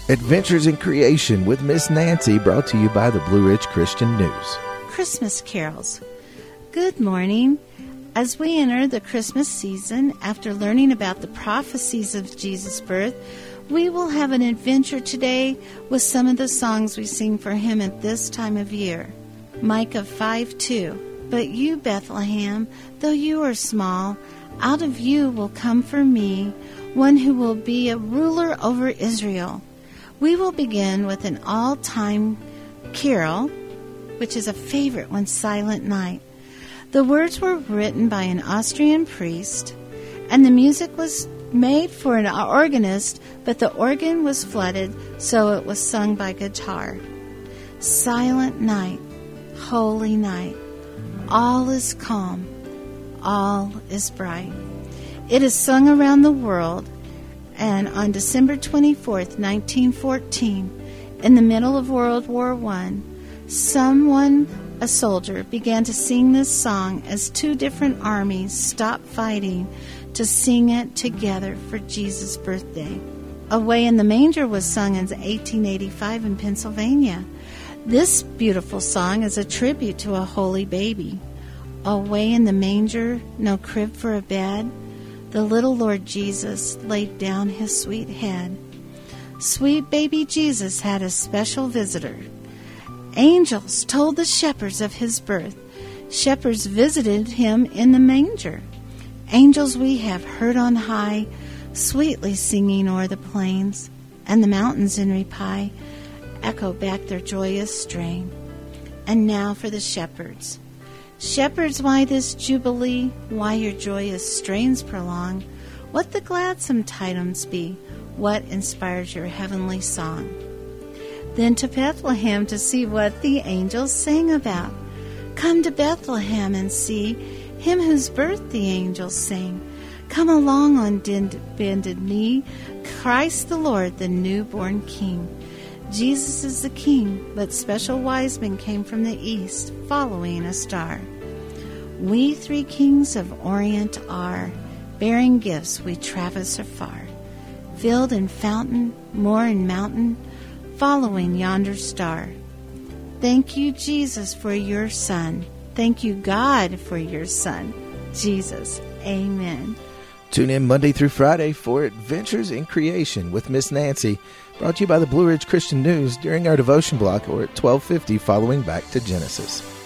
Adventures in Creation with Miss Nancy, brought to you by the Blue Ridge Christian News. Christmas carols. Good morning. As we enter the Christmas season, after learning about the prophecies of Jesus' birth, we will have an adventure today with some of the songs we sing for Him at this time of year. Micah 5:2. But you, Bethlehem, though you are small, out of you will come for me one who will be a ruler over Israel. We will begin with an all-time carol, which is a favorite one, Silent Night. The words were written by an Austrian priest, and the music was made for an organist, but the organ was flooded, so it was sung by guitar. Silent night, holy night, all is calm, all is bright. It is sung around the world, and on December 24th, 1914, in the middle of World War I, a soldier, began to sing this song as two different armies stopped fighting to sing it together for Jesus' birthday. Away in the Manger was sung in 1885 in Pennsylvania. This beautiful song is a tribute to a holy baby. Away in the manger, no crib for a bed, the little Lord Jesus laid down his sweet head. Sweet baby Jesus had a special visitor. Angels told the shepherds of his birth. Shepherds visited him in the manger. Angels we have heard on high, sweetly singing o'er the plains, and the mountains in reply echo back their joyous strain. And now for the shepherds. Shepherds, why this jubilee? Why your joyous strains prolong? What the gladsome tidings be? What inspires your heavenly song? Then to Bethlehem to see what the angels sang about. Come to Bethlehem and see Him whose birth the angels sing. Come along on bended knee, Christ the Lord, the newborn King. Jesus is the King, but special wise men came from the east, following a star. We three kings of Orient are, bearing gifts we traverse afar. Filled in fountain, moor and mountain, following yonder star. Thank you, Jesus, for your Son. Thank you, God, for your Son, Jesus. Amen. Tune in Monday through Friday for Adventures in Creation with Miss Nancy, brought to you by the Blue Ridge Christian News during our devotion block or at 12:50 following Back to Genesis.